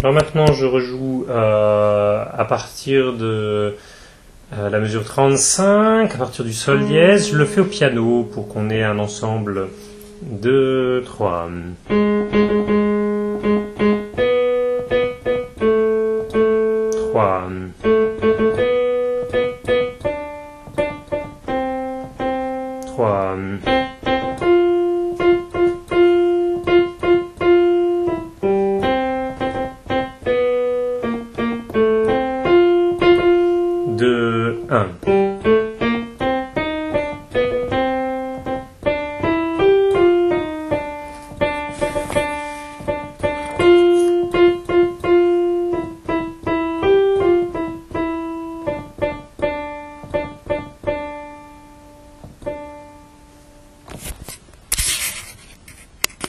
Alors maintenant, je rejoue à partir de la mesure 35, à partir du sol dièse. Je le fais au piano pour qu'on ait un ensemble 2, 3.